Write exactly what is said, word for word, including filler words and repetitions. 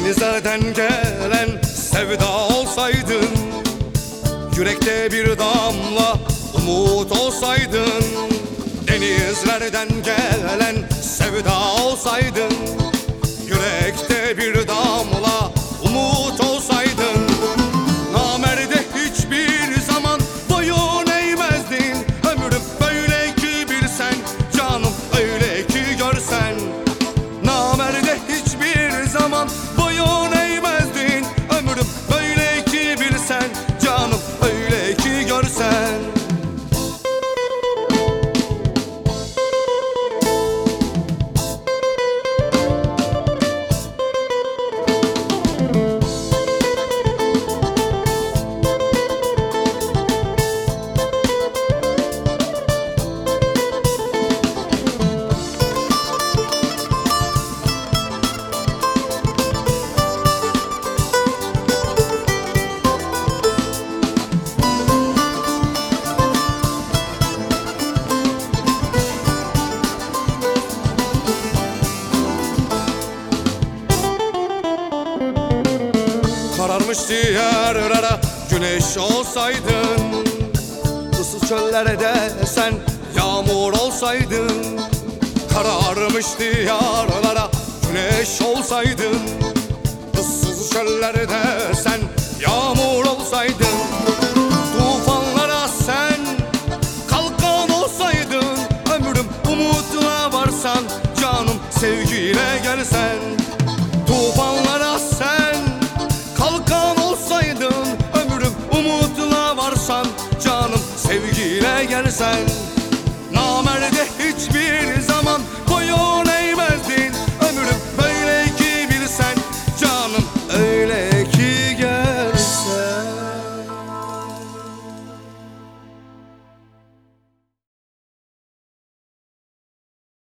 Denizlerden gelen sevda olsaydın, yürekte bir damla umut olsaydın. Denizlerden gelen sevda olsaydın, yürekte bir damla umut olsaydın. Namerde hiçbir zaman boyun eğmezdin. Ömrüm böyle ki bilsen, canım öyle ki görsen. Namerde hiçbir zaman boyun eğmezdin. Ömrüm böyle ki bilsen, canım öyle ki görsen. Kararmış diyarlara güneş olsaydın, ıssız çöllerde sen yağmur olsaydın. Kararmış diyarlara güneş olsaydın, ıssız çöllerde sen yağmur olsaydın. Tufanlara sen kalkan olsaydın, ömrüm umutla varsan, canım sevgiyle gelsen. Tufanlara sen kalkan olsaydın, ömrüm umutla varsan, canım sevgiyle gelsen. Namerde hiçbir zaman boyun